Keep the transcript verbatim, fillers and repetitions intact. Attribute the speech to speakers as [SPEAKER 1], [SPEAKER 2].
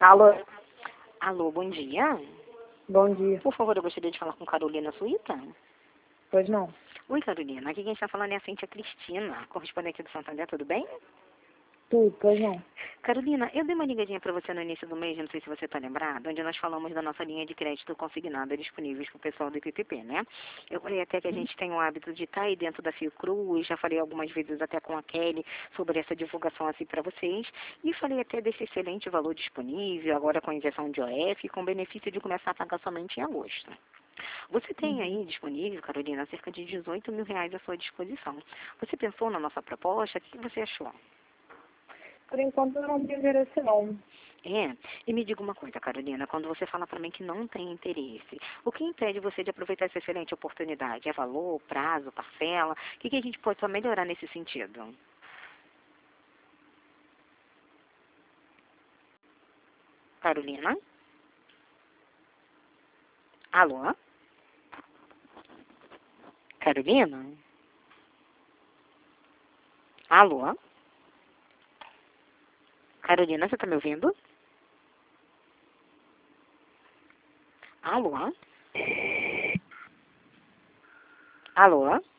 [SPEAKER 1] Alô?
[SPEAKER 2] Alô, bom dia.
[SPEAKER 1] Bom dia.
[SPEAKER 2] Por favor, eu gostaria de falar com Carolina Suíta.
[SPEAKER 1] Pois não.
[SPEAKER 2] Oi, Carolina. Aqui quem está falando é a Cíntia Cristina, correspondente do Santander, tudo bem?
[SPEAKER 1] Tudo, pois não.
[SPEAKER 2] Carolina, eu dei uma ligadinha para você no início do mês, não sei se você está lembrada, onde nós falamos da nossa linha de crédito consignada disponíveis para o pessoal do P P P, né? Eu falei até que a gente tem o hábito de estar aí dentro da Fiocruz, já falei algumas vezes até com a Kelly sobre essa divulgação assim para vocês, e falei até desse excelente valor disponível, agora com injeção de O F, com benefício de começar a pagar somente em agosto. Você tem aí disponível, Carolina, cerca de dezoito mil reais à sua disposição. Você pensou na nossa proposta? O que você achou?
[SPEAKER 1] Por enquanto eu não tenho interesse não.
[SPEAKER 2] É, e me diga uma coisa, Carolina, quando você fala para mim que não tem interesse, o que impede você de aproveitar essa excelente oportunidade? É valor, prazo, parcela? O que, que a gente pode só melhorar nesse sentido? Carolina? Alô? Carolina? Alô? Carolina, você está me ouvindo? Alô? Alô?